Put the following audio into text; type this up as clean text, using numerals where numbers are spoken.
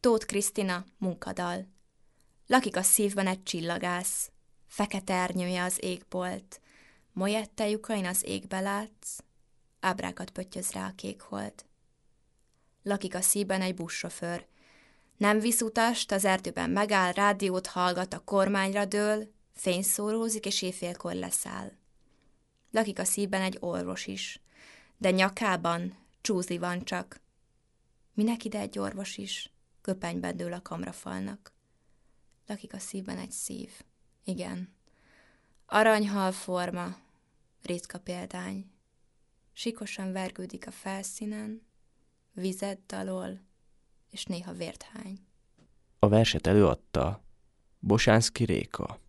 Tóth Krisztina munkadal. Lakik a szívben egy csillagász, fekete ernyője az égbolt, molyette lyukain az égbe látsz, ábrákat pöttyöz rá a kék hold. Lakik a szívben egy buszsofőr, nem visz utast, az erdőben megáll, rádiót hallgat, a kormányra dől, fényszórózik és éjfélkor leszáll. Lakik a szívben egy orvos is, de nyakában csúzli van csak. Minek ide egy orvos is, köpenyben dől a kamrafalnak. Lakik a szívben egy szív, igen. Aranyhal forma, ritka példány. Sikosan vergődik a felszínen, vizet dalol, és néha vért hány. A verset előadta Bosánszky Réka.